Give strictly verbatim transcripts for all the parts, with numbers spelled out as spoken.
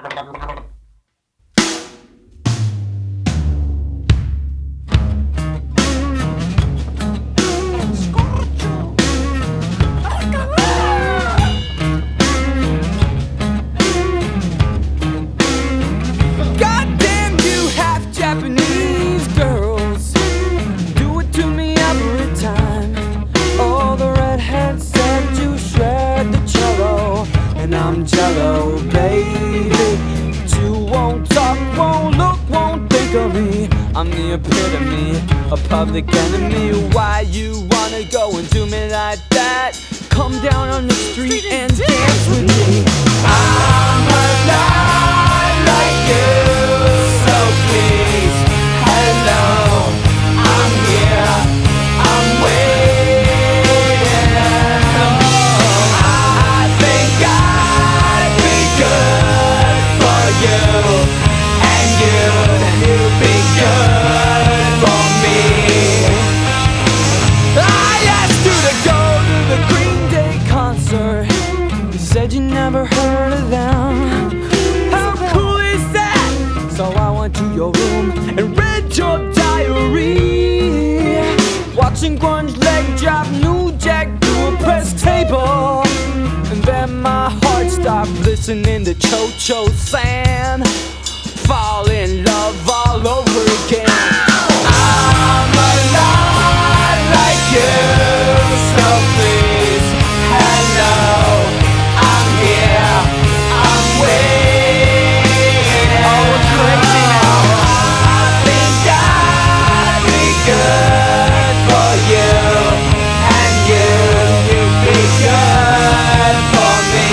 Goddamn you half Japanese girls, do it to me every time. All the redheads said you shred the cello, and I'm jello, baby. You won't talk, won't look, won't think of me. I'm the epitome, a public enemy. Why you wanna go and do me like that? Come down on the street and dance with me. I'm alive like you, so please, hello, I'm here, I'm waiting. Oh, I think I'd be good for you, and you'd be good for me. I asked you to go to the Green Day concert. You said you never heard of them. How cool is that? So I went to your room and read your diary, watching grunge leg drop New Jack to a press table. And then my heart stopped listening to Cho Cho San, fall in love all over again. I'm alive like you, so please, hello, I'm here, I'm waiting. Oh, we're crazy now. I think I'd be good for you, and you, you'd be good for me.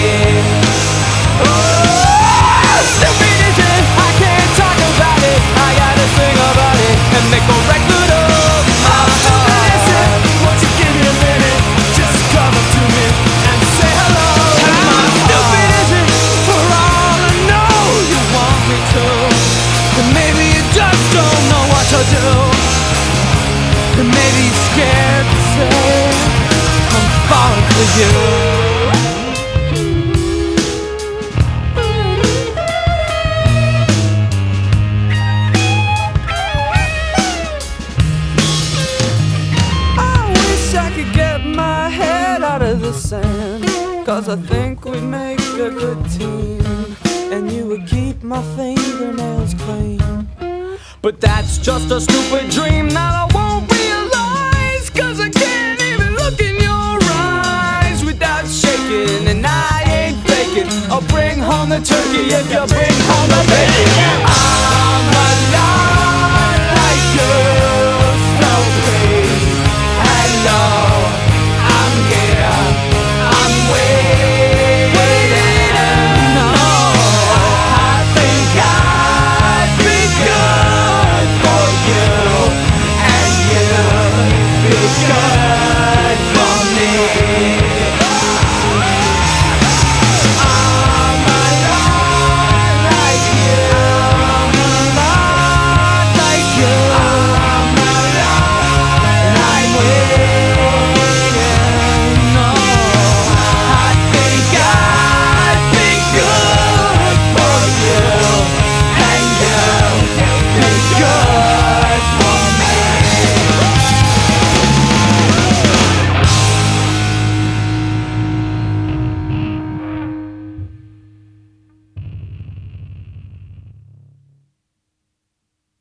Oh, stupid is it? I can't talk about it. I gotta sing about it and make a record of my heart. Won't you give me a minute? Just come up to me and say hello. How stupid is it? For all I know, you want me to, and maybe you just don't know what to do, and maybe you're scared to say I'm falling for you. I could get my head out of the sand, cause I think we'd make a good team, and you would keep my fingernails clean. But that's just a stupid dream that I won't realize, cause I can't even look in your eyes without shaking, and I ain't faking. I'll bring home the turkey if you bring home the bacon.